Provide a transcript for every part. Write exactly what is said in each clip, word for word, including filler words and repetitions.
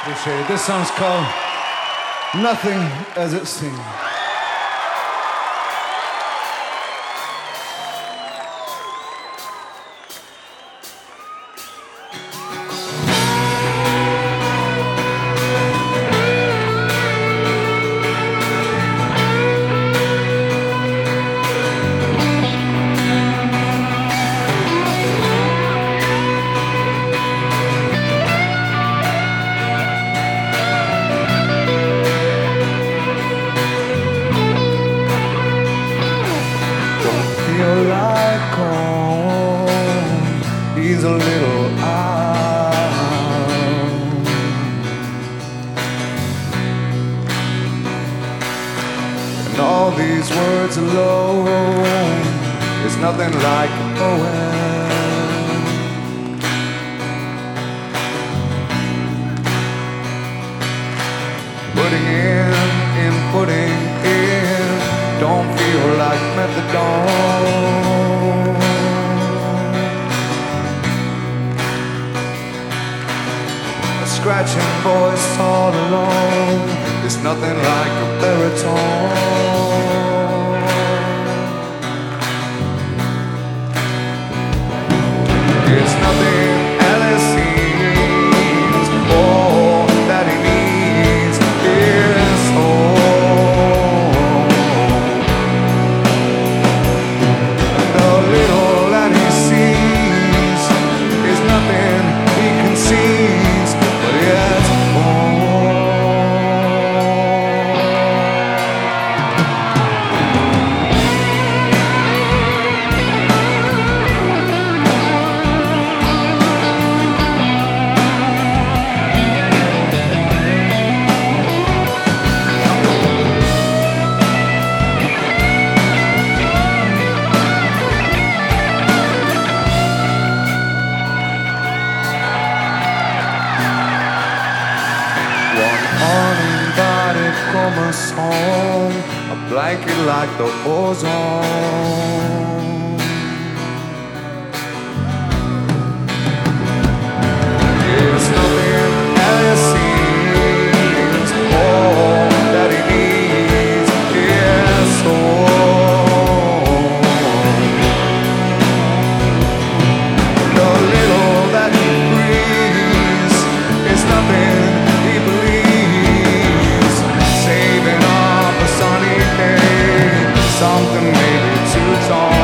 Appreciate it. This song's called Nothing As It Seems. Feel like home, he's a little out. And all these words alone is nothing like a poem. Putting in, in putting in, don't feel like methadone. A scratching voice all alone is nothing like a baritone. It's nothing as it seems. All that he needs is home. The little that he sees is nothing he conceives, but it's home. Uninvited from a song, a blanket like the ozone. It's nothing as it seems. All that he needs is home. The little that he breathes is nothing he believes. Saving up a sunny day, something maybe too tall.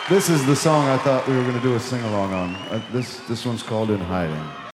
This is the song I thought we were going to do a sing along on. Uh, this, this one's called In Hiding.